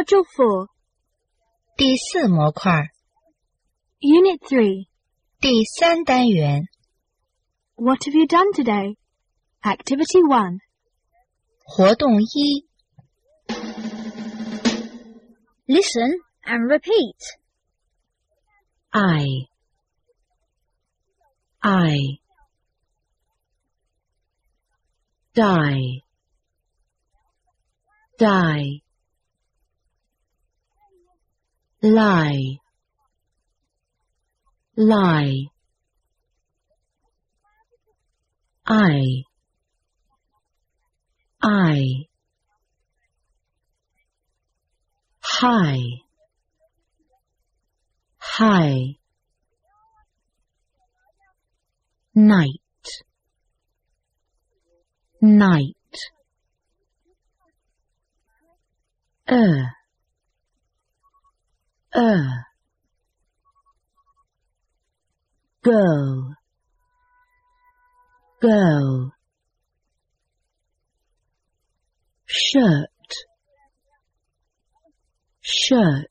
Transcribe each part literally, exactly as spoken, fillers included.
Module four, 第四模块 Unit three. 第三单元 What have you done today? Activity one. 活动一 Listen and repeat. I I die die lie lie I I high high night night uh uh girl girl shirt shirt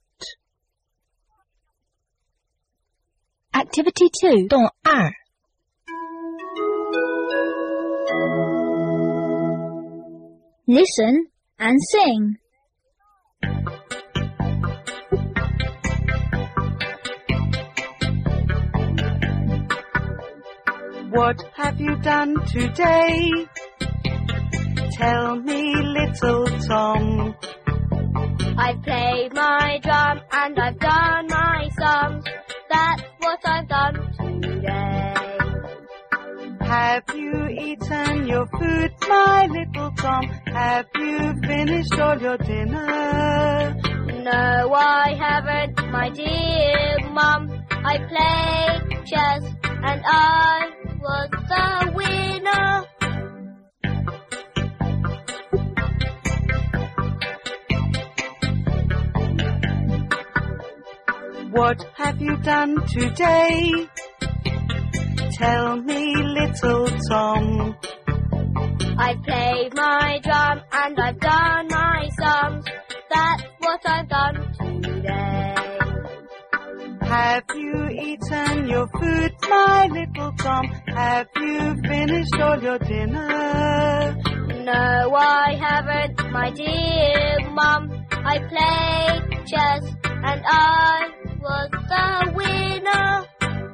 Activity two. 动二 Listen and sing. What have you done today? Tell me, little Tom. I've played my drum and I've done my songs. That's what I've done today. Have you eaten your food, my little Tom? Have you finished all your dinner? No, I haven't, my dear Mum. I played chess and I was the winner. What have you done today? Tell me, little Tom. I've played my drum and I've done my songs. That's what I've done today. Have you eaten your food, my little Tom? Have you finished all your dinner? No, I haven't, my dear Mum. I played chess and I was the winner.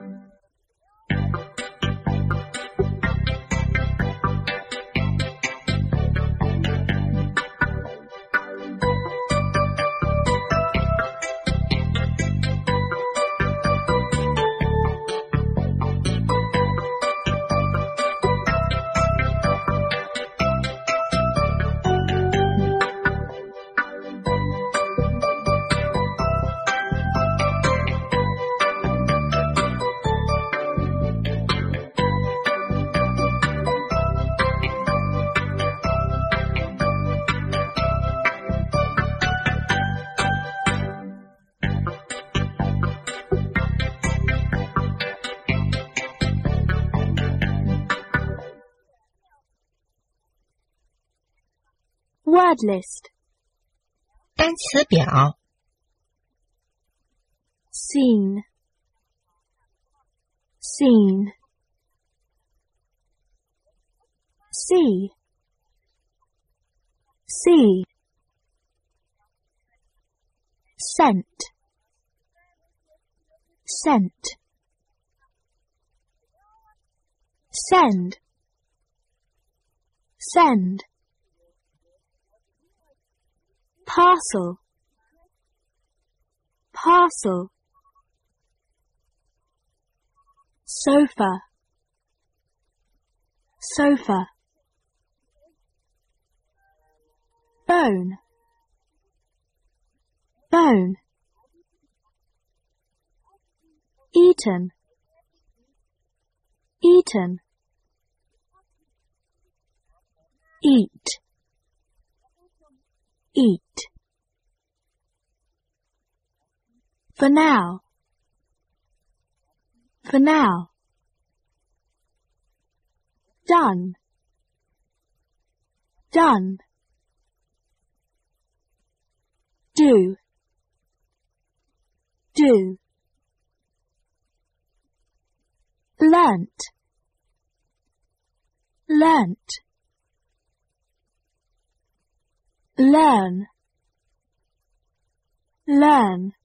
Word list. 单词表 Scene. Scene. See. See. Scent. Scent. Send. Send. Parcel. Parcel. Sofa. Sofa. Bone. Bone. Eaten. Eaten. Eat. Eat. For now. For now. Done. Done. do, do. Learnt, learnt. Learn, learn.